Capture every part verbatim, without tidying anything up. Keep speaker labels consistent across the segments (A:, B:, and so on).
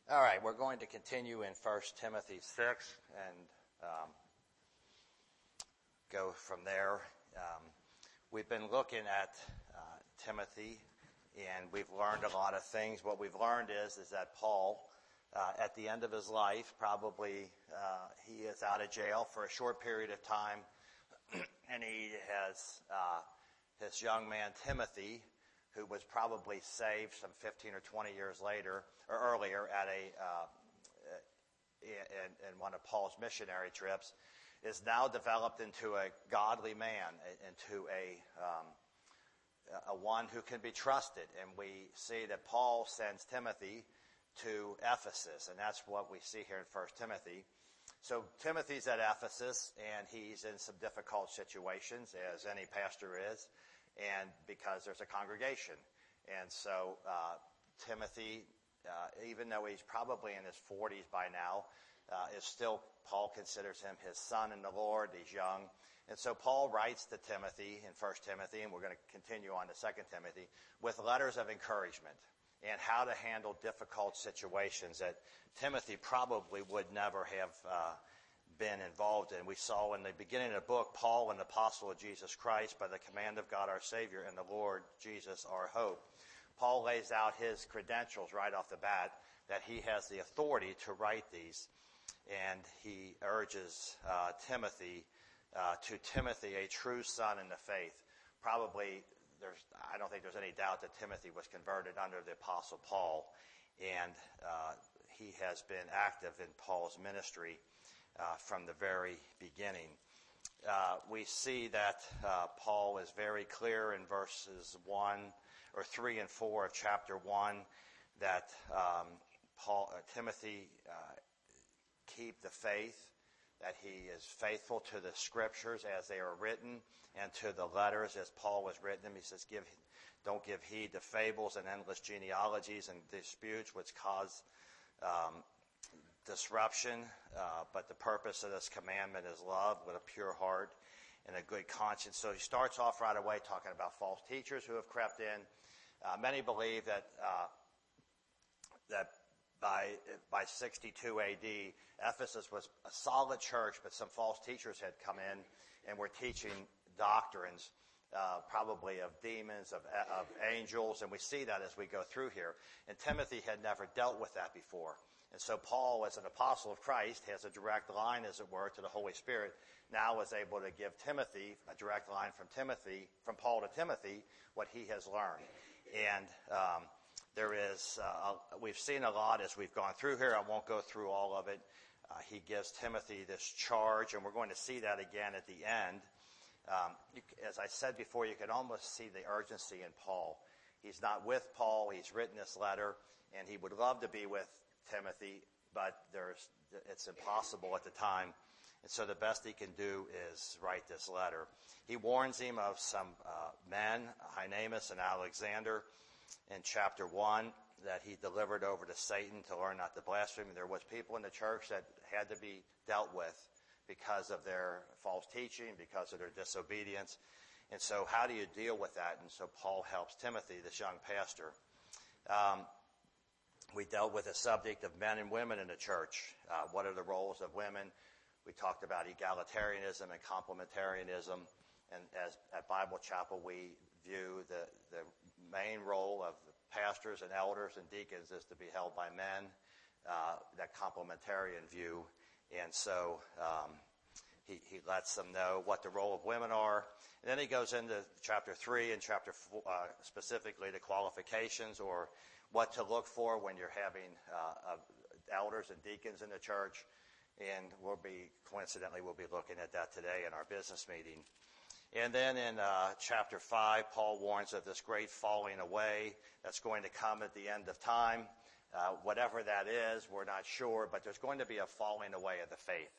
A: All right, we're going to continue in First Timothy six and um, go from there. Um, we've been looking at uh, Timothy, and we've learned a lot of things. What we've learned is is that Paul, uh, at the end of his life, probably uh, he is out of jail for a short period of time, and he has uh, his young man Timothy, who was probably saved some fifteen or twenty years later or earlier at a uh, in, in one of Paul's missionary trips, is now developed into a godly man, into a um, a one who can be trusted. And we see that Paul sends Timothy to Ephesus, and that's what we see here in First Timothy. So Timothy's at Ephesus, and he's in some difficult situations, as any pastor is, and because there's a congregation. And so uh, Timothy, uh, even though he's probably in his forties by now, uh, is still, Paul considers him his son in the Lord. He's young. And so Paul writes to Timothy in First Timothy, and we're going to continue on to Second Timothy, with letters of encouragement and how to handle difficult situations that Timothy probably would never have uh, been involved in. We saw in the beginning of the book, Paul, an apostle of Jesus Christ, by the command of God our Savior and the Lord Jesus our hope. Paul lays out his credentials right off the bat, that he has the authority to write these. And he urges uh, Timothy, uh, to Timothy, a true son in the faith. Probably, there's, I don't think there's any doubt that Timothy was converted under the apostle Paul. And uh, he has been active in Paul's ministry Uh, from the very beginning. Uh, we see that uh, Paul is very clear in verses one or three and four of chapter one that um, Paul, uh, Timothy uh, keep the faith, that he is faithful to the scriptures as they are written and to the letters as Paul has written them. He says, "Give, don't give heed to fables and endless genealogies and disputes which cause um, disruption, uh, but the purpose of this commandment is love with a pure heart and a good conscience." So he starts off right away talking about false teachers who have crept in. Uh, many believe that uh, that by by sixty-two A D, Ephesus was a solid church, but some false teachers had come in and were teaching doctrines, uh, probably of demons, of, of angels, and we see that as we go through here. And Timothy had never dealt with that before. And so Paul, as an apostle of Christ, has a direct line, as it were, to the Holy Spirit, now is able to give Timothy, a direct line from Timothy, from Paul to Timothy, what he has learned. And um, there is, uh, we've seen a lot as we've gone through here. I won't go through all of it. Uh, he gives Timothy this charge, and we're going to see that again at the end. Um, you, as I said before, you can almost see the urgency in Paul. He's not with Paul. He's written this letter, and he would love to be with Timothy, but there's, it's impossible at the time. And so the best he can do is write this letter. He warns him of some uh, men, Hymenaeus and Alexander, in chapter one, that he delivered over to Satan to learn not to blaspheme. There was people in the church that had to be dealt with because of their false teaching, because of their disobedience. And so how do you deal with that? And so Paul helps Timothy, this young pastor. Um, We dealt with the subject of men and women in the church. Uh, what are the roles of women? We talked about egalitarianism and complementarianism. And as at Bible Chapel, we view the, the main role of the pastors and elders and deacons is to be held by men, uh, that complementarian view. And so um, he, he lets them know what the role of women are. And then he goes into chapter three and chapter four, uh, specifically the qualifications, or what to look for when you're having uh, uh, elders and deacons in the church. And we'll be, coincidentally, we'll be looking at that today in our business meeting. And then in uh, chapter five, Paul warns of this great falling away that's going to come at the end of time. Uh, whatever that is, we're not sure, but there's going to be a falling away of the faith.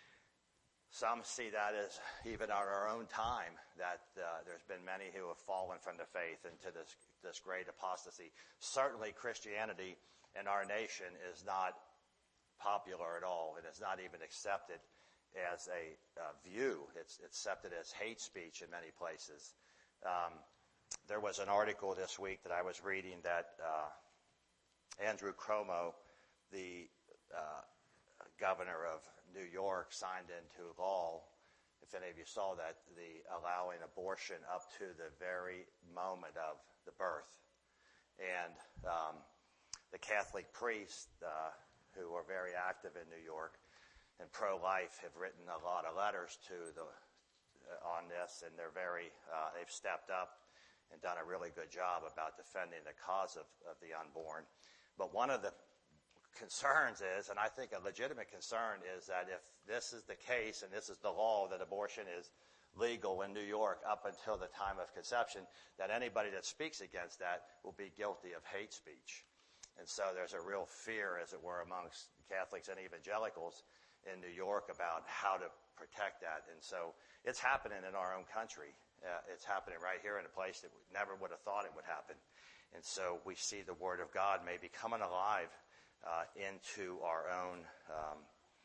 A: Some see that as even at our own time, that uh, there's been many who have fallen from the faith into this, this great apostasy. Certainly Christianity in our nation is not popular at all. It is not even accepted as a uh, view. It's, it's accepted as hate speech in many places. Um, there was an article this week that I was reading that uh, Andrew Cuomo the uh, governor of New York signed into law, if any of you saw that, the allowing abortion up to the very moment of the birth. And um, the Catholic priests uh, who are very active in New York and pro-life have written a lot of letters to the uh, on this, and they're very uh, they've stepped up and done a really good job about defending the cause of, of the unborn. But one of the concerns is, and I think a legitimate concern is, that if this is the case and this is the law that abortion is legal in New York up until the time of conception, that anybody that speaks against that will be guilty of hate speech. And so there's a real fear, as it were, amongst Catholics and evangelicals in New York about how to protect that. And so it's happening in our own country. Uh, it's happening right here in a place that we never would have thought it would happen. And so we see the Word of God maybe coming alive uh, into our own um,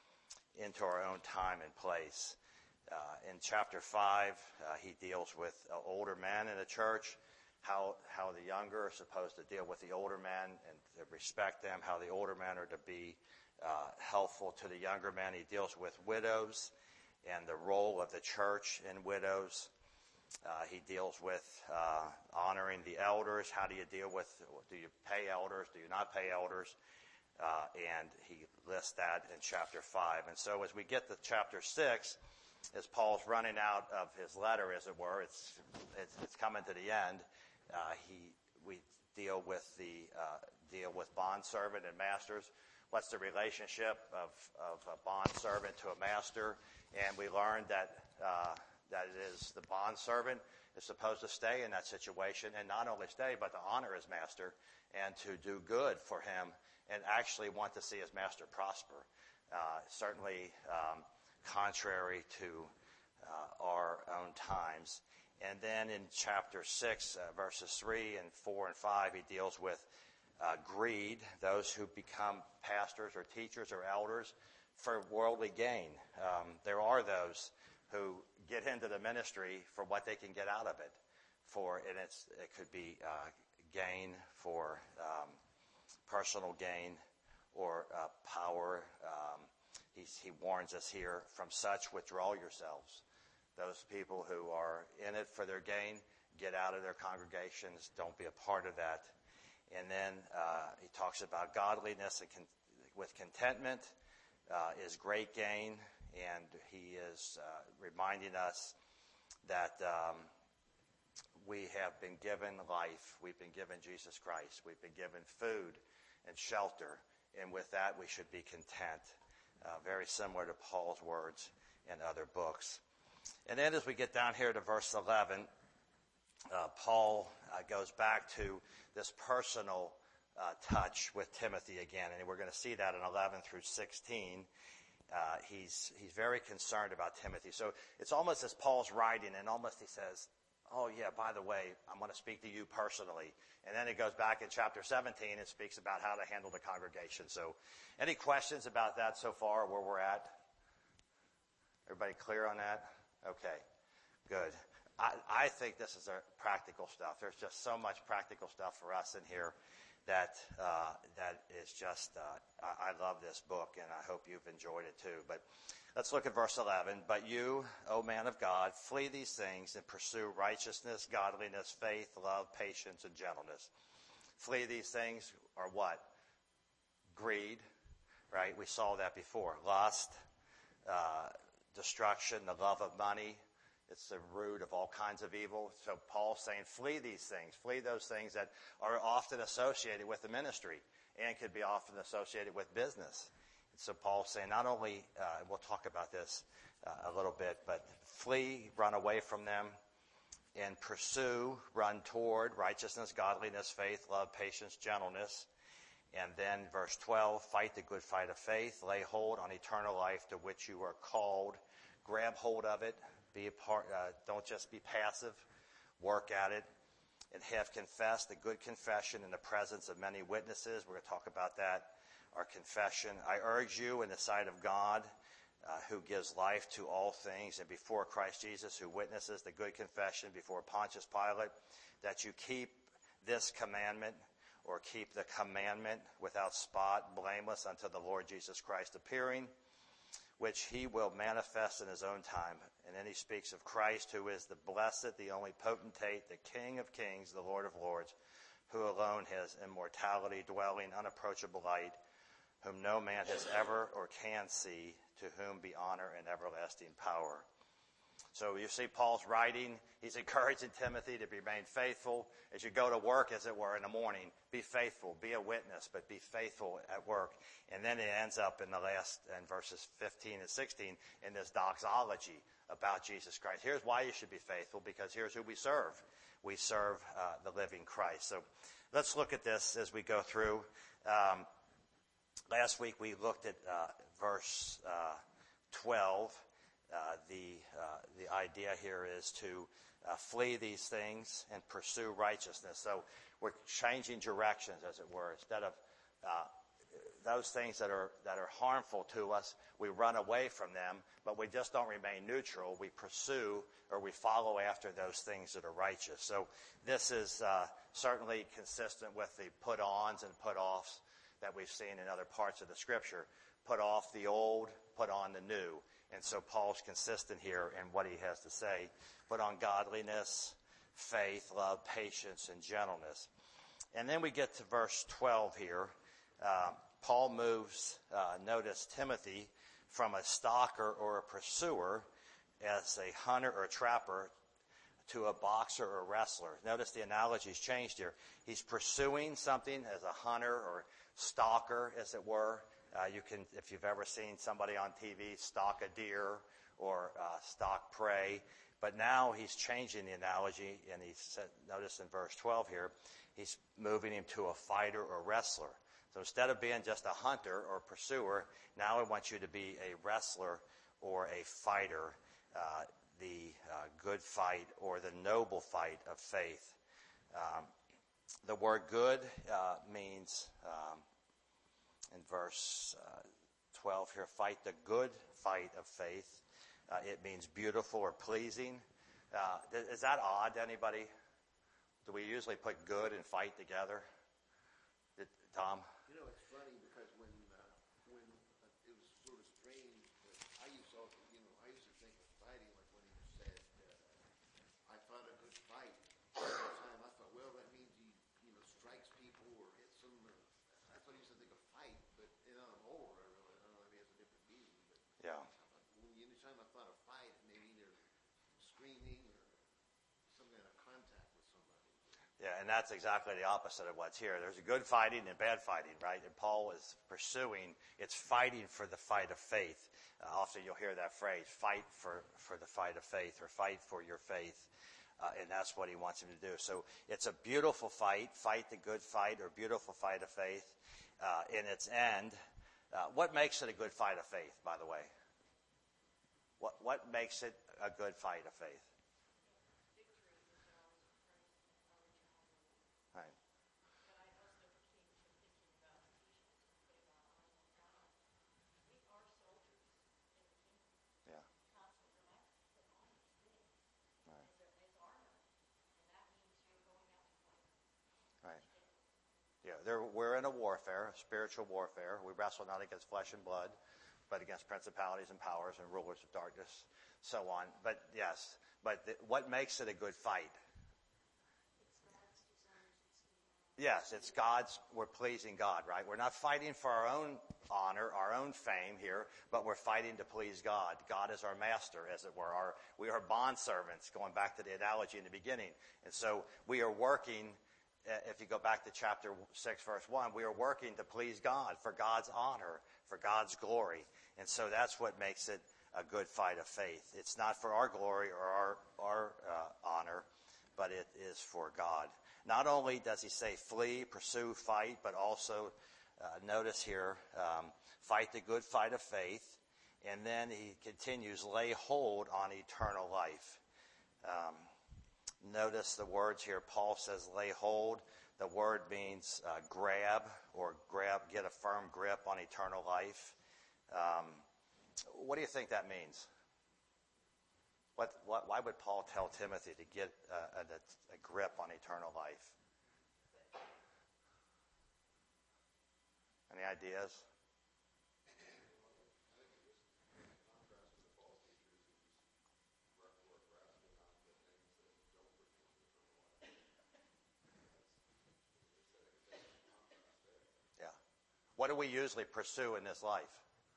A: into our own time and place. Uh, in chapter five, uh, he deals with uh, older men in the church, how how the younger are supposed to deal with the older men and to respect them, how the older men are to be uh, helpful to the younger men. He deals with widows and the role of the church in widows. Uh, he deals with uh, honoring the elders. How do you deal with, do you pay elders? Do you not pay elders? Uh, and he lists that in chapter five. And so as we get to chapter six, as Paul's running out of his letter, as it were, it's it's, it's coming to the end. Uh, he we deal with the uh, deal with bondservant and masters. What's the relationship of, of a bondservant to a master? And we learned that uh, that it is the bondservant is supposed to stay in that situation, and not only stay, but to honor his master and to do good for him and actually want to see his master prosper. Uh, certainly um, contrary to uh, our own times. And then in chapter six, uh, verses three and four and five, he deals with uh, greed, those who become pastors or teachers or elders for worldly gain. Um, there are those who get into the ministry for what they can get out of it. For and it's it could be uh, gain for um, personal gain or uh, power. Um, he's, he warns us here, from such withdraw yourselves. Those people who are in it for their gain, get out of their congregations. Don't be a part of that. And then uh, he talks about godliness and con- with contentment uh, is great gain. And he is uh, reminding us that um, we have been given life. We've been given Jesus Christ. We've been given food and shelter. And with that, we should be content. Uh, very similar to Paul's words in other books. And then as we get down here to verse eleven, uh, Paul uh, goes back to this personal uh, touch with Timothy again. And we're going to see that in eleven through sixteen. Uh, he's he's very concerned about Timothy. So it's almost as Paul's writing, and almost he says, oh, yeah, by the way, I'm going to speak to you personally. And then he goes back in chapter seventeen and speaks about how to handle the congregation. So any questions about that so far, where we're at? Everybody clear on that? Okay, good. I, I think this is a practical stuff. There's just so much practical stuff for us in here that uh, that is just, uh, I, I love this book, and I hope you've enjoyed it too. But let's look at verse eleven. But you, O man of God, flee these things and pursue righteousness, godliness, faith, love, patience, and gentleness. Flee these things are what? Greed, right? We saw that before. Lust, uh, destruction, the love of money. It's the root of all kinds of evil. So Paul's saying, flee these things. Flee those things that are often associated with the ministry and could be often associated with business. So Paul's saying not only, uh, we'll talk about this uh, a little bit, but flee, run away from them, and pursue, run toward righteousness, godliness, faith, love, patience, gentleness. And then verse twelve, fight the good fight of faith, lay hold on eternal life to which you are called. Grab hold of it. Be a part. Uh, don't just be passive. Work at it, and have confessed the good confession in the presence of many witnesses. We're going to talk about that. Our confession. I urge you in the sight of God, uh, who gives life to all things, and before Christ Jesus, who witnesses the good confession before Pontius Pilate, that you keep this commandment, or keep the commandment without spot, blameless unto the Lord Jesus Christ appearing, which he will manifest in his own time. And then he speaks of Christ, who is the blessed, the only potentate, the King of kings, the Lord of lords, who alone has immortality, dwelling, unapproachable light, whom no man has ever or can see, to whom be honor and everlasting power. So you see Paul's writing. He's encouraging Timothy to remain faithful. As you go to work, as it were, in the morning, be faithful, be a witness, but be faithful at work. And then it ends up in the last, in verses fifteen and sixteen, in this doxology about Jesus Christ. Here's why you should be faithful, because here's who we serve. We serve uh, the living Christ. So let's look at this as we go through. Um, last week we looked at uh, verse uh, twelve. Uh, the uh, the idea here is to uh, flee these things and pursue righteousness. So we're changing directions, as it were. Instead of uh, those things that are that are harmful to us, we run away from them, but we just don't remain neutral. We pursue or we follow after those things that are righteous. So this is uh, certainly consistent with the put-ons and put-offs that we've seen in other parts of the Scripture. Put off the old, put on the new. And so Paul's consistent here in what he has to say. Put on godliness, faith, love, patience, and gentleness. And then we get to verse twelve here. Uh, Paul moves, uh, notice, Timothy from a stalker or a pursuer as a hunter or a trapper to a boxer or wrestler. Notice the analogy's changed here. He's pursuing something as a hunter or stalker, as it were. Uh, you can, if you've ever seen somebody on T V stalk a deer or uh, stalk prey. But now he's changing the analogy, and he said, notice in verse twelve here, he's moving him to a fighter or wrestler. So instead of being just a hunter or pursuer, now I want you to be a wrestler or a fighter, uh, the uh, good fight or the noble fight of faith. Um, the word good uh, means... Um, in verse uh, twelve here, fight the good fight of faith. Uh, it means beautiful or pleasing. Uh, is that odd to anybody? Do we usually put good and fight together? Did, Tom?
B: You know, it's funny because when uh, when uh, it was sort of strange, but I used to, also, you know, I used to think of fighting like when he said, uh, "I fought a good fight." At the time, I thought, well, that means he, you know, strikes people or hits them. Or, I thought he used to think of fight, but you know, I'm older. I really, I don't know, maybe it has a different meaning. But
A: yeah.
B: Anytime I thought of fight, it may mean either screaming or some kind of contact with somebody.
A: Yeah, and that's exactly the opposite of what's here. There's a good fighting and bad fighting, right? And Paul is pursuing, it's fighting for the fight of faith. Uh, often you'll hear that phrase, fight for, for the fight of faith, or fight for your faith. Uh, and that's what he wants him to do. So it's a beautiful fight, fight the good fight, or beautiful fight of faith. Uh, in its end, uh, what makes it a good fight of faith, by the way? What what makes it a good fight of faith? Right. Yeah. Right. Right. Yeah, there, we're in a warfare, a spiritual warfare. We wrestle not against flesh and blood, but against principalities and powers and rulers of darkness, so on. But yes, but the, what makes it a good fight? Yes, it's God's, we're pleasing God, right? We're not fighting for our own honor, our own fame here, but we're fighting to please God. God is our master, as it were. Our, we are bondservants, going back to the analogy in the beginning. And so we are working, if you go back to chapter six, verse one, we are working to please God, for God's honor, for God's glory. And so that's what makes it a good fight of faith. It's not for our glory or our, our uh, honor, but it is for God. Not only does he say flee, pursue, fight, but also, uh, notice here, um, fight the good fight of faith. And then he continues, lay hold on eternal life. Um, notice the words here. Paul says lay hold. The word means uh, grab or grab, get a firm grip on eternal life. Um, what do you think that means? What, what, why would Paul tell Timothy to get uh, a, a grip on eternal life? Any ideas? Yeah. What do we usually pursue in this life?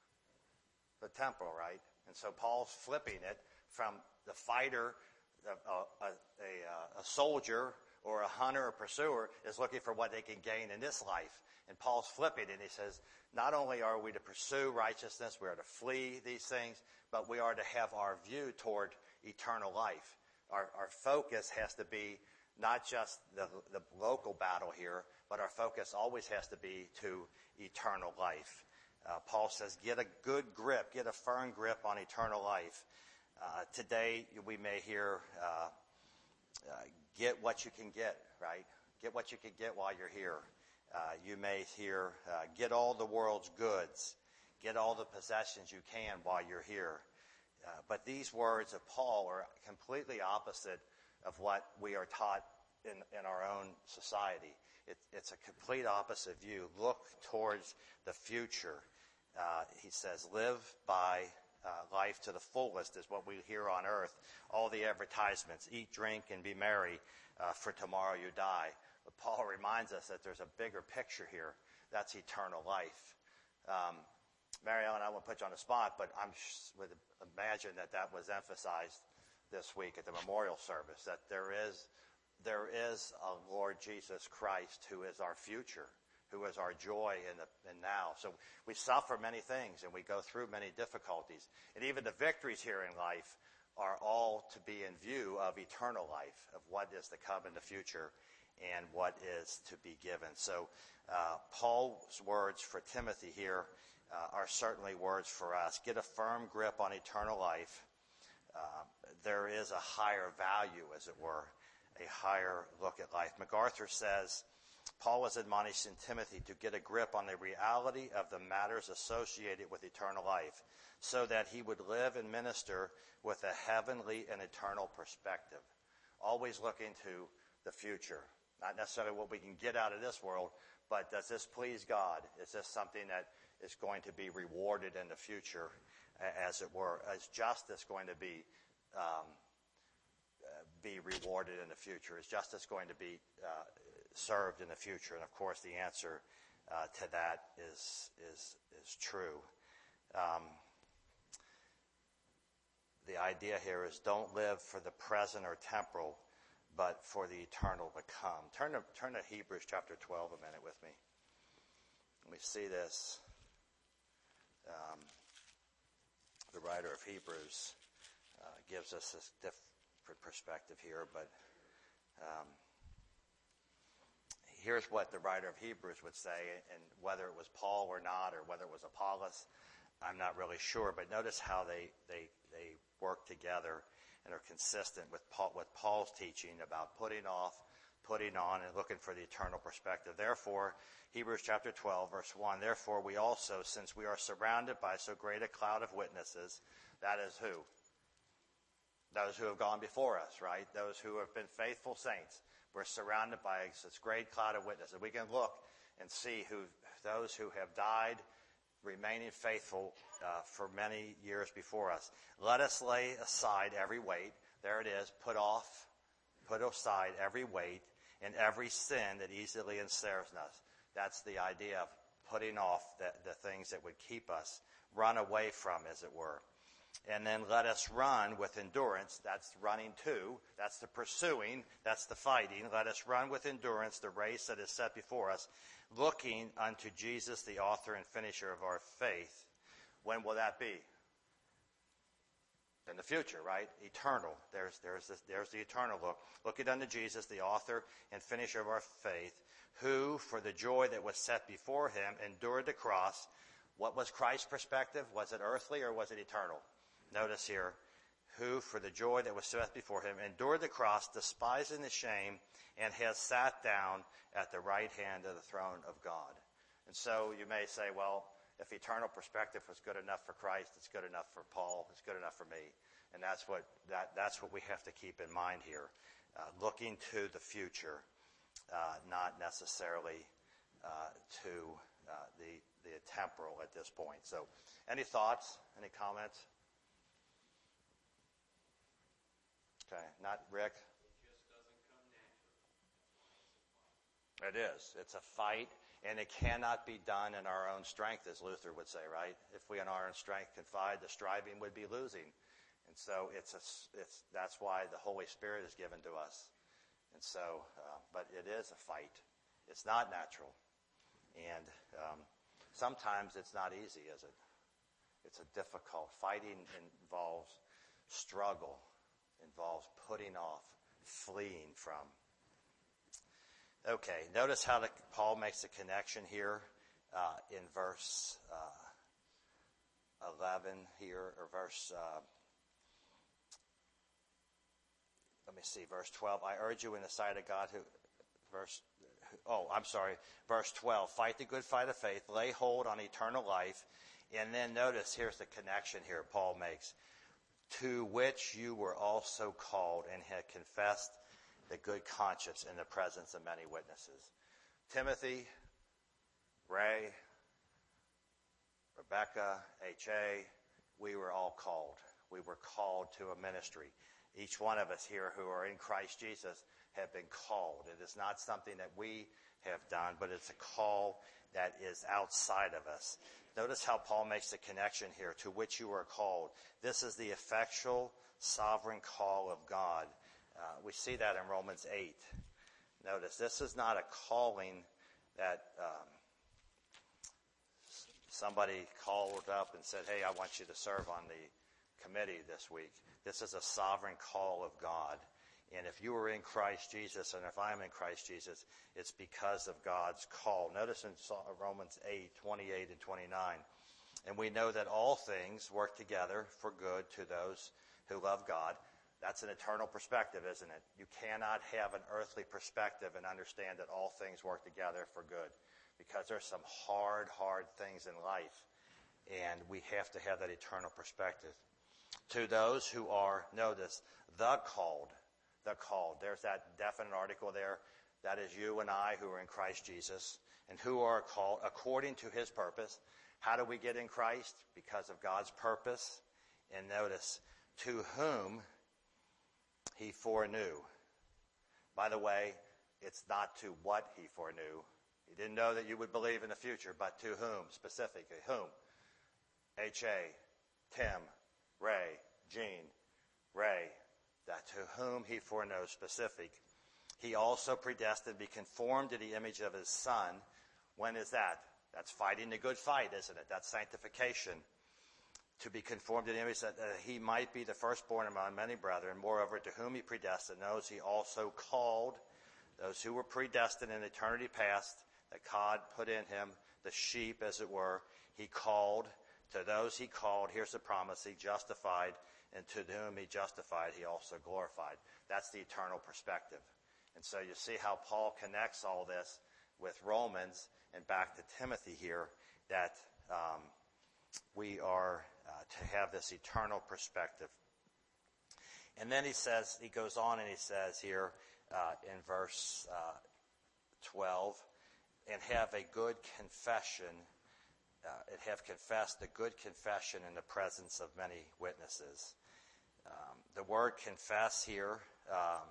A: The temporal, right? And so Paul's flipping it from the fighter, a, a, a, a soldier, or a hunter or pursuer is looking for what they can gain in this life. And Paul's flipping it, and he says, not only are we to pursue righteousness, we are to flee these things, but we are to have our view toward eternal life. Our, our focus has to be not just the, the local battle here, but our focus always has to be to eternal life. Uh, Paul says, get a good grip, get a firm grip on eternal life. Uh, today, we may hear, uh, uh, get what you can get, right? Get what you can get while you're here. Uh, you may hear, uh, get all the world's goods. Get all the possessions you can while you're here. Uh, but these words of Paul are completely opposite of what we are taught in, in our own society. It, it's a complete opposite view. Look towards the future. Uh, he says, live by uh, life to the fullest is what we hear on earth. All the advertisements, eat, drink, and be merry, uh, for tomorrow you die. But Paul reminds us that there's a bigger picture here. That's eternal life. Um, Mary Ellen, I won't put you on the spot, but I would imagine that that was emphasized this week at the memorial service, that there is, there is a Lord Jesus Christ who is our future, who is our joy in the in now. So we suffer many things and we go through many difficulties. And even the victories here in life are all to be in view of eternal life, of what is to come in the future and what is to be given. So uh, Paul's words for Timothy here uh, are certainly words for us. Get a firm grip on eternal life. Uh, there is a higher value, as it were, a higher look at life. MacArthur says, Paul was admonishing Timothy to get a grip on the reality of the matters associated with eternal life, so that he would live and minister with a heavenly and eternal perspective. Always looking to the future. Not necessarily what we can get out of this world, but does this please God? Is this something that is going to be rewarded in the future, as it were? Is justice going to be um, be rewarded in the future? Is justice going to be uh, served in the future? And of course, the answer uh, to that is is is true. Um, the idea here is don't live for the present or temporal, but for the eternal to come. Turn to turn to Hebrews chapter twelve a minute with me. We see this. Um, the writer of Hebrews uh, gives us this different perspective here, but um, here's what the writer of Hebrews would say, and whether it was Paul or not, or whether it was Apollos, I'm not really sure. But notice how they they they work together and are consistent with Paul, with Paul's teaching about putting off, putting on, and looking for the eternal perspective. Therefore, Hebrews chapter twelve, verse one, therefore we also, since we are surrounded by so great a cloud of witnesses, that is who? Those who have gone before us, right? Those who have been faithful saints. We're surrounded by this great cloud of witnesses. We can look and see who those who have died, remaining faithful uh, for many years before us. Let us lay aside every weight. There it is. Put off, put aside every weight and every sin that easily ensnares us. That's the idea of putting off the, the things that would keep us, run away from, as it were. And then let us run with endurance. That's running to. That's the pursuing. That's the fighting. Let us run with endurance the race that is set before us, looking unto Jesus, the author and finisher of our faith. When will that be? In the future, right? Eternal. There's, there's, this, there's the eternal look. Looking unto Jesus, the author and finisher of our faith, who, for the joy that was set before him, endured the cross. What was Christ's perspective? Was it earthly or was it eternal? Notice here, who, for the joy that was set before him, endured the cross, despising the shame, and has sat down at the right hand of the throne of God. And so you may say, well, if eternal perspective was good enough for Christ, it's good enough for Paul, it's good enough for me. And that's what that that's what we have to keep in mind here. Uh, looking to the future, uh, not necessarily uh, to uh, the, the temporal at this point. So any thoughts, any comments? Okay, not Rick?
C: It just doesn't come naturally.
A: It is. It's a fight, and it cannot be done in our own strength, as Luther would say, right? If we in our own strength confide, the striving would be losing. And so it's a, it's that's why the Holy Spirit is given to us. And so, uh, but it is a fight. It's not natural. And um, sometimes it's not easy, is it? It's a difficult. Fighting involves struggle, involves putting off, fleeing from. Okay, notice how the, Paul makes a connection here uh, in verse uh, eleven here, or verse, uh, let me see, verse twelve. I urge you in the sight of God who, verse, oh, I'm sorry, verse twelve. Fight the good fight of faith, lay hold on eternal life. And then notice, here's the connection here Paul makes. To which you were also called and had confessed the good conscience in the presence of many witnesses. Timothy, Ray, Rebecca, H A, we were all called. We were called to a ministry. Each one of us here who are in Christ Jesus have been called. It is not something that we have done, but it's a call that is outside of us. Notice how Paul makes the connection here, to which you are called. This is the effectual, sovereign call of God. Uh, we see that in Romans eight. Notice, this is not a calling that um, somebody called up and said, hey, I want you to serve on the committee this week. This is a sovereign call of God. And if you are in Christ Jesus, and if I'm in Christ Jesus, it's because of God's call. Notice in Romans eight, twenty-eight and twenty-nine. And we know that all things work together for good to those who love God. That's an eternal perspective, isn't it? You cannot have an earthly perspective and understand that all things work together for good, because there's some hard, hard things in life, and we have to have that eternal perspective. To those who are, notice, the called, the called. There's that definite article there. That is you and I who are in Christ Jesus, and who are called according to his purpose. How do we get in Christ? Because of God's purpose. And notice, to whom he foreknew. By the way, it's not to what he foreknew. He didn't know that you would believe in the future, but to whom specifically? Whom? H A, Tim, Ray, Jean, Ray. That to whom he foreknows specific. He also predestined to be conformed to the image of his Son. When is that? That's fighting the good fight, isn't it? That's sanctification. To be conformed to the image that uh, he might be the firstborn among many brethren. Moreover, to whom he predestined, those he also called. Those who were predestined in eternity past, that God put in him, the sheep, as it were, he called. To those he called, here's the promise, he justified. And to whom he justified, he also glorified. That's the eternal perspective. And so you see how Paul connects all this with Romans and back to Timothy here, that um, we are uh, to have this eternal perspective. And then he says, he goes on and he says here uh, in verse uh, twelve, and have a good confession, uh, and have confessed a good confession in the presence of many witnesses. Um, the word confess here, um,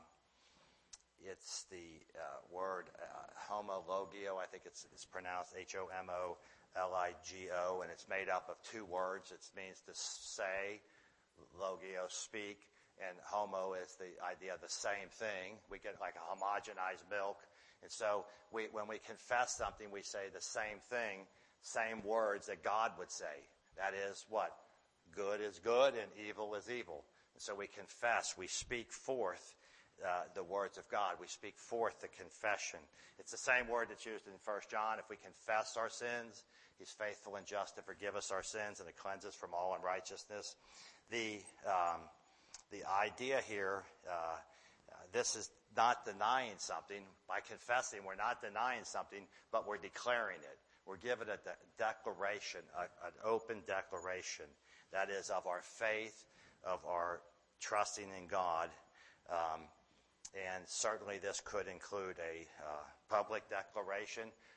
A: it's the uh, word uh, homologio. I think it's, it's pronounced H O M O L I G O, and it's made up of two words. It means to say, logio, speak, and homo is the idea of the same thing. We get like a homogenized milk. And so we, when we confess something, we say the same thing, same words that God would say. That is what? Good is good and evil is evil. And so we confess, we speak forth uh, the words of God. We speak forth the confession. It's the same word that's used in First John. If we confess our sins, he's faithful and just to forgive us our sins and to cleanse us from all unrighteousness. The um, the idea here, uh, uh, this is not denying something. By confessing, we're not denying something, but we're declaring it. We're giving a de- declaration, a, an open declaration, that is of our faith, of our trusting in God. Um, and certainly this could include a uh, public declaration,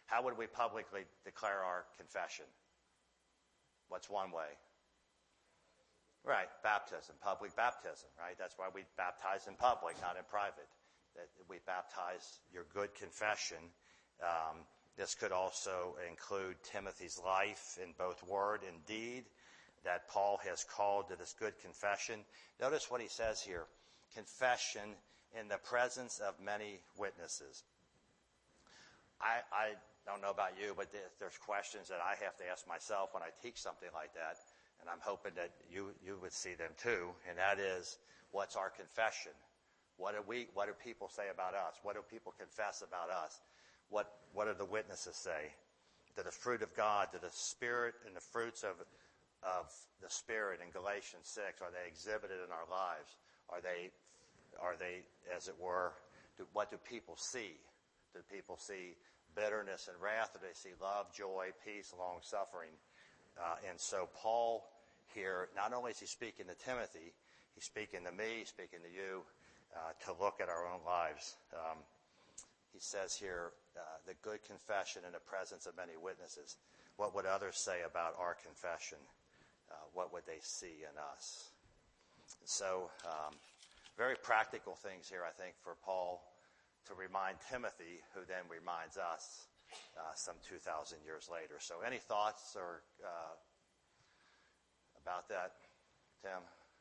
A: How would we publicly declare our confession? What's one way? Right, baptism, public baptism, right? That's why we baptize in public, not in private. That we baptize your good confession. Um, this could also include Timothy's life in both word and deed that Paul has called to this good confession. Notice what he says here. Confession in the presence of many witnesses. I, I don't know about you, but there's questions that I have to ask myself when I teach something like that, and I'm hoping that you, you would see them too, and that is, what's our confession? What do we, what do people say about us? What do people confess about us? What, what do the witnesses say? To the fruit of God, to the Spirit and the fruits of, of the Spirit in Galatians six, are they exhibited in our lives? Are they, are they, as it were, do, what do people see? Do people see bitterness and wrath? Do they see love, joy, peace, long-suffering? Uh, and so Paul here, not only is he speaking to Timothy, he's speaking to me, speaking to you, uh, to look at our own lives. Um, he says here, uh, the good confession in the presence of many witnesses. What would others say about our confession? Uh, what would they see in us? So, um, very practical things here, I think, for Paul to remind Timothy, who then reminds us uh, some two thousand years later. So any thoughts or uh, about that, Tim?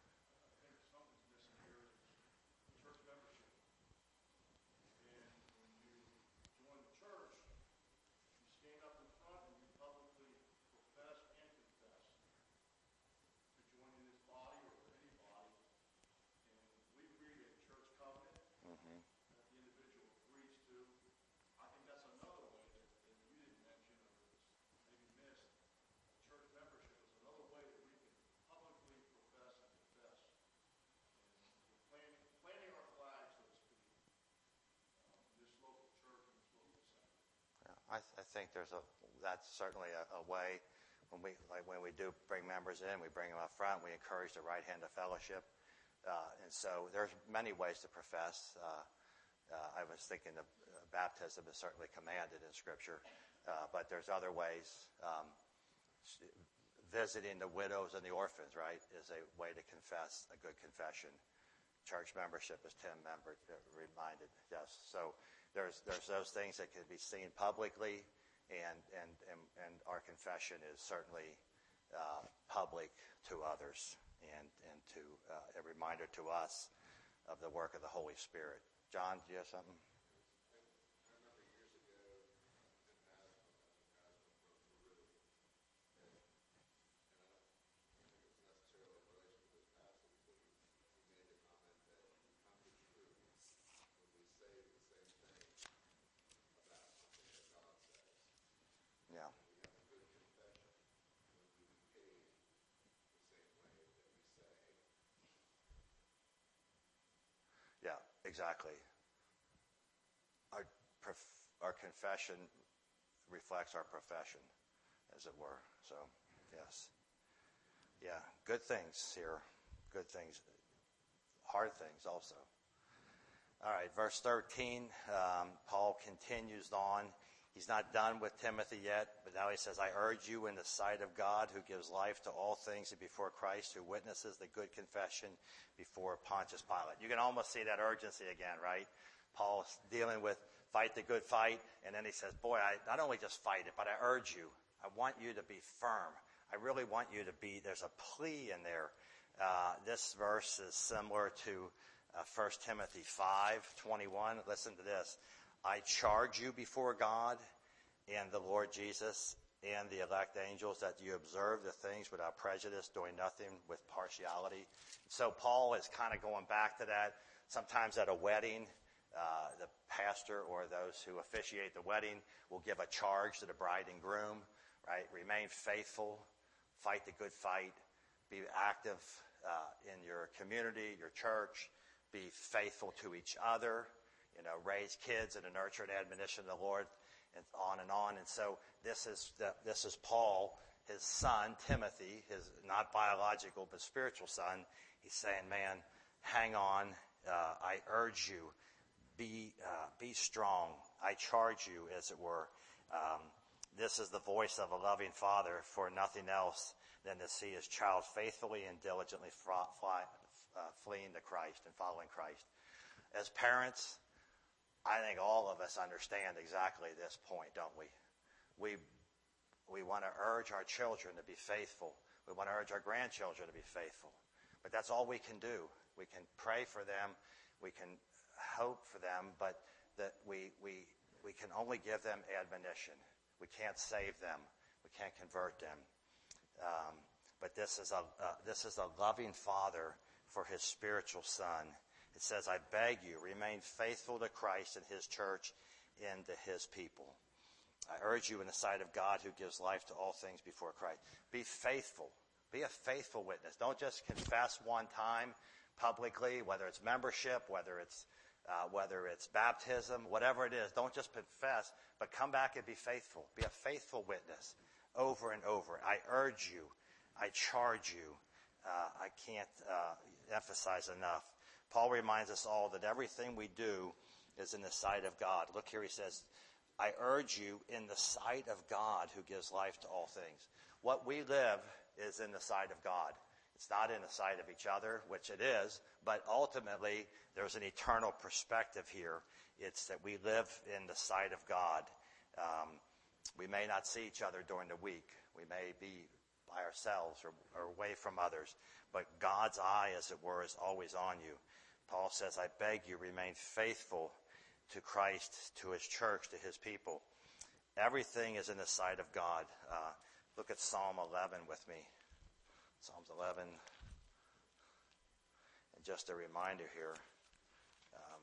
A: I, th- I think there's a that's certainly a, a way when we like when we do bring members in, we bring them up front. We encourage the right hand of fellowship, uh, and so there's many ways to profess. Uh, uh, I was thinking of uh, baptism is certainly commanded in Scripture, uh, but there's other ways. Um, visiting the widows and the orphans, right, is a way to confess a good confession. Church membership, as Tim member, uh, reminded, yes. So. There's there's those things that can be seen publicly, and and and, and our confession is certainly uh, public to others, and and to uh, a reminder to us of the work of the Holy Spirit. John, do you have something? Yeah. Yeah, exactly. Our prof- our confession reflects our profession, as it were. So, yes. Yeah, good things here. Good things. Hard things also. All right, verse thirteen, um, Paul continues on. He's not done with Timothy yet, but now he says, I urge you in the sight of God, who gives life to all things, and before Christ, who witnesses the good confession before Pontius Pilate. You can almost see that urgency again, right? Paul's dealing with fight the good fight, and then he says, boy, I not only just fight it, but I urge you. I want you to be firm. I really want you to be, there's a plea in there. Uh, this verse is similar to uh, First Timothy five twenty-one. Listen to this. I charge you before God and the Lord Jesus and the elect angels that you observe the things without prejudice, doing nothing with partiality. So Paul is kind of going back to that. Sometimes at a wedding, uh, the pastor or those who officiate the wedding will give a charge to the bride and groom, right? Remain faithful, fight the good fight, be active uh, in your community, your church, be faithful to each other. You know, raise kids in the nurture and admonition of the Lord, and on and on. And so this is the, this is Paul, his son, Timothy, his not biological but spiritual son. He's saying, man, hang on. Uh, I urge you, be uh, be strong. I charge you, as it were. Um, this is the voice of a loving father for nothing else than to see his child faithfully and diligently fly, fly, uh, fleeing to Christ and following Christ. As parents, I think all of us understand exactly this point, don't we? We we want to urge our children to be faithful. We want to urge our grandchildren to be faithful. But that's all we can do. We can pray for them. We can hope for them, but that we we we can only give them admonition. We can't save them. We can't convert them. Um, but this is a uh, this is a loving father for his spiritual son. It says, I beg you, remain faithful to Christ and his church and to his people. I urge you in the sight of God who gives life to all things before Christ. Be faithful. Be a faithful witness. Don't just confess one time publicly, whether it's membership, whether it's uh, whether it's baptism, whatever it is. Don't just confess, but come back and be faithful. Be a faithful witness over and over. I urge you. I charge you. Uh, I can't uh, emphasize enough. Paul reminds us all that everything we do is in the sight of God. Look here, he says, I urge you in the sight of God who gives life to all things. What we live is in the sight of God. It's not in the sight of each other, which it is, but ultimately there's an eternal perspective here. It's that we live in the sight of God. Um, we may not see each other during the week. We may be by ourselves or, or away from others, but God's eye, as it were, is always on you. Paul says, I beg you, remain faithful to Christ, to his church, to his people. Everything is in the sight of God. Uh, look at Psalm eleven with me. Psalms eleven. And just a reminder here. Um,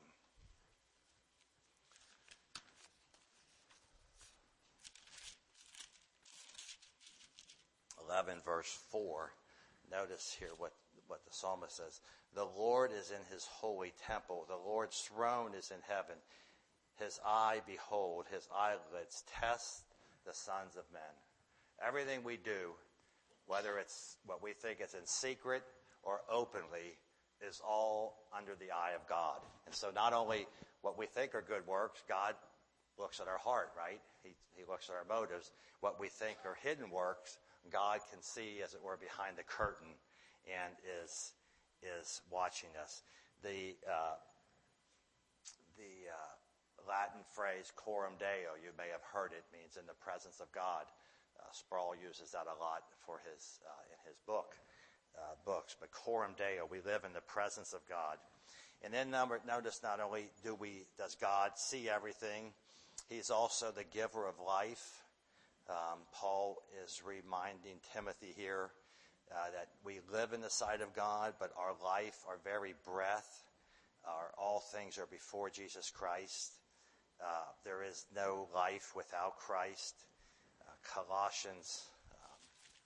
A: eleven verse four. Notice here what, what the psalmist says. The Lord is in his holy temple. The Lord's throne is in heaven. His eye, behold, his eyelids test the sons of men. Everything we do, whether it's what we think is in secret or openly, is all under the eye of God. And so not only what we think are good works, God looks at our heart, right? He, he looks at our motives. What we think are hidden works, God can see, as it were, behind the curtain and is is watching us. The uh, the uh, Latin phrase coram Deo, you may have heard it, means in the presence of God. Uh, Sproul uses that a lot for his uh, in his book uh, books. But coram Deo, we live in the presence of God. And then number, notice not only do we does God see everything, he's also the giver of life. Um, Paul is reminding Timothy here Uh, that we live in the sight of God, but our life, our very breath, our, all things are before Jesus Christ. Uh, there is no life without Christ. Uh, Colossians, um,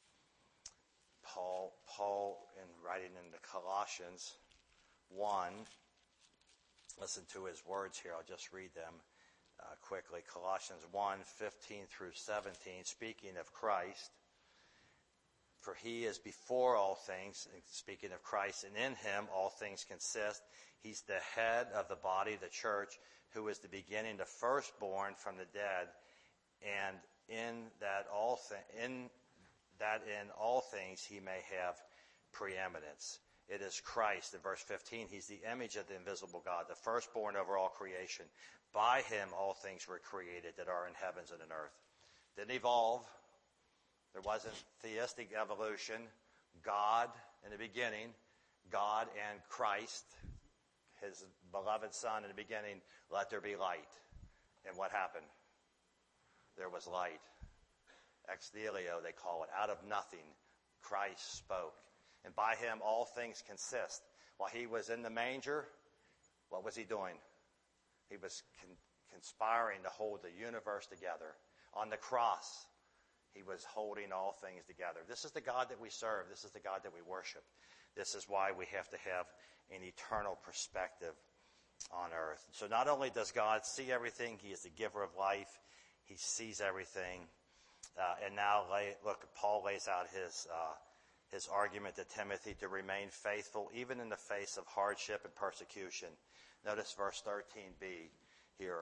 A: Paul, Paul, in writing in the Colossians one, listen to his words here. I'll just read them uh, quickly. Colossians one, fifteen through seventeen, speaking of Christ. For he is before all things, speaking of Christ, and in him all things consist. He's the head of the body, the church, who is the beginning, the firstborn from the dead, and in that all th- in that in all things he may have preeminence. It is Christ, in verse fifteen, he's the image of the invisible God, the firstborn over all creation. By him all things were created that are in heavens and in earth. Didn't evolve. There wasn't theistic evolution. God in the beginning, God and Christ, his beloved Son in the beginning, let there be light. And what happened? There was light. Ex nihilo, they call it. Out of nothing, Christ spoke. And by him all things consist. While he was in the manger, what was he doing? He was con- conspiring to hold the universe together. On the cross, he was holding all things together. This is the God that we serve. This is the God that we worship. This is why we have to have an eternal perspective on earth. So not only does God see everything, he is the giver of life. He sees everything. Uh, and now, lay, look, Paul lays out his uh, his argument to Timothy to remain faithful even in the face of hardship and persecution. Notice verse thirteen b here.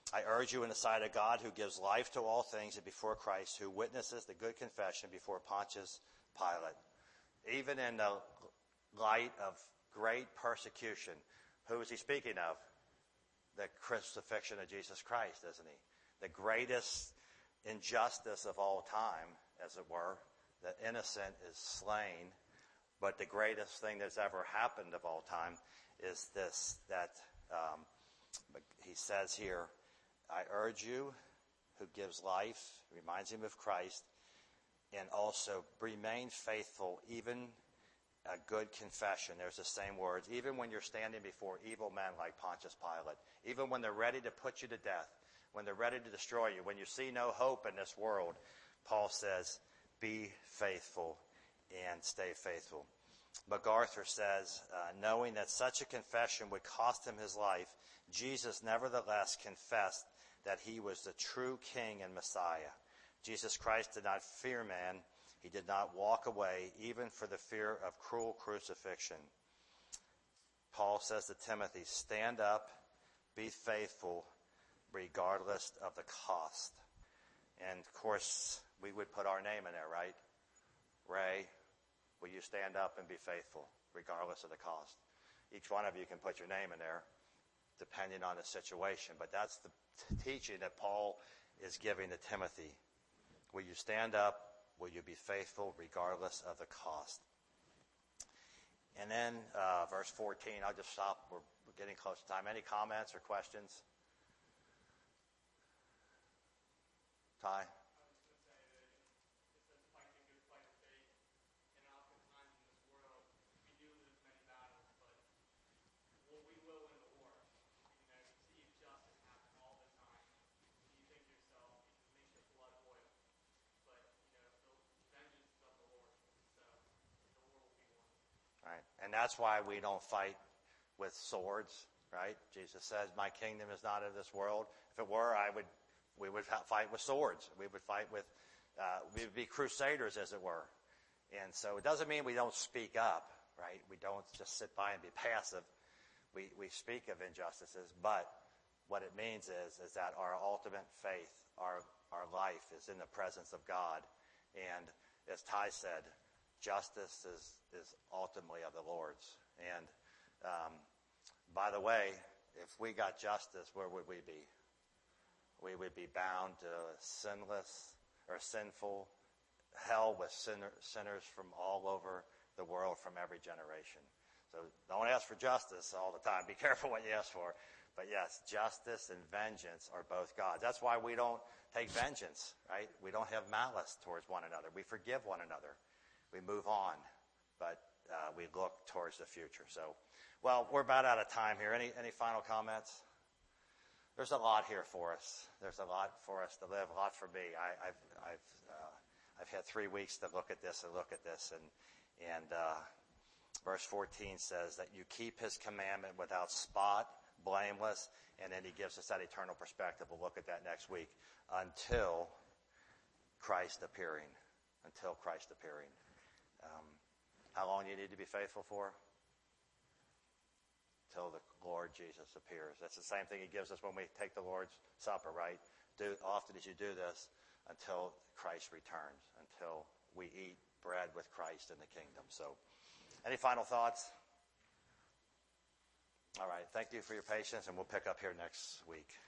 A: I urge you in the sight of God, who gives life to all things, and before Christ, who witnesses the good confession before Pontius Pilate. Even in the light of great persecution, who is he speaking of? The crucifixion of Jesus Christ, isn't he? The greatest injustice of all time, as it were. The innocent is slain. But the greatest thing that's ever happened of all time is this, that um, he says here, I urge you, who gives life, reminds him of Christ, and also remain faithful, even a good confession. There's the same words. Even when you're standing before evil men like Pontius Pilate, even when they're ready to put you to death, when they're ready to destroy you, when you see no hope in this world, Paul says, be faithful and stay faithful. MacArthur says, uh, knowing that such a confession would cost him his life, Jesus nevertheless confessed that he was the true King and Messiah. Jesus Christ did not fear man. He did not walk away, even for the fear of cruel crucifixion. Paul says to Timothy, stand up, be faithful, regardless of the cost. And, of course, we would put our name in there, right? Ray, will you stand up and be faithful, regardless of the cost? Each one of you can put your name in there, depending on the situation. But that's the t- teaching that Paul is giving to Timothy. Will you stand up? Will you be faithful, regardless of the cost? And then uh, verse fourteen, I'll just stop. We're, we're getting close to time. Any comments or questions? Ty? Right. And that's why we don't fight with swords, right? Jesus says, my kingdom is not of this world. If it were, I would, we would fight with swords. We would fight with, uh, we would be crusaders, as it were. And so it doesn't mean we don't speak up, right? We don't just sit by and be passive. We, we speak of injustices, but what it means is, is that our ultimate faith, our, our life is in the presence of God. And as Ty said, justice is, is ultimately of the Lord's. And um, by the way, if we got justice, where would we be? We would be bound to a sinless or sinful hell with sinner, sinners from all over the world, from every generation. So don't ask for justice all the time. Be careful what you ask for. But yes, justice and vengeance are both God's. That's why we don't take vengeance, right? We don't have malice towards one another. We forgive one another. We move on, but uh, we look towards the future. So, well, we're about out of time here. Any any final comments? There's a lot here for us. There's a lot for us to live. A lot for me. I, I've I've uh, I've had three weeks to look at this and look at this, and and uh, verse fourteen says that you keep His commandment without spot, blameless, and then He gives us that eternal perspective. We'll look at that next week. Until Christ appearing. Until Christ appearing. Um, how long do you need to be faithful for? Till the Lord Jesus appears. That's the same thing He gives us when we take the Lord's Supper, right? Do often as you do this until Christ returns, until we eat bread with Christ in the kingdom. So, any final thoughts? All right. Thank you for your patience, and we'll pick up here next week.